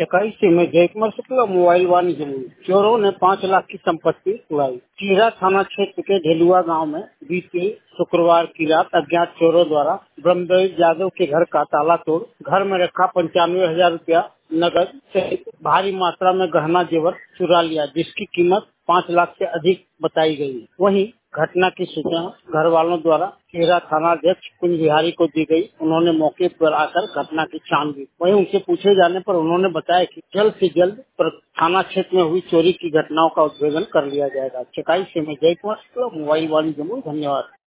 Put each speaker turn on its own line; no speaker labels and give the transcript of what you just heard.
चकाई से मैं जयकुमार शुक्ला, मोबाइल वाणिज्य में चोरों ने 5 लाख की संपत्ति उड़ाई। टीहरा थाना क्षेत्र के ढेलुआ गांव में बीते शुक्रवार की रात अज्ञात चोरों द्वारा ब्रह्मदेव यादव के घर का ताला तोड़ घर में रखा 95,000 रुपया नकद सहित भारी मात्रा में गहना जेवर चुरा लिया, जिसकी कीमत 5 लाख से अधिक बताई गई है। वहीं घटना की सूचना घर वालों द्वारा टीहरा थाना अध्यक्ष कुंज बिहारी को दी गई। उन्होंने मौके पर आकर घटना की छानबीन। वहीं उनसे पूछे जाने पर उन्होंने बताया कि जल्द से जल्द थाना क्षेत्र में हुई चोरी की घटनाओं का उद्भेदन कर लिया जाएगा। चकाई से मैं जयकुमार शुक्ला, मोबाइल वाणी जमुई। धन्यवाद।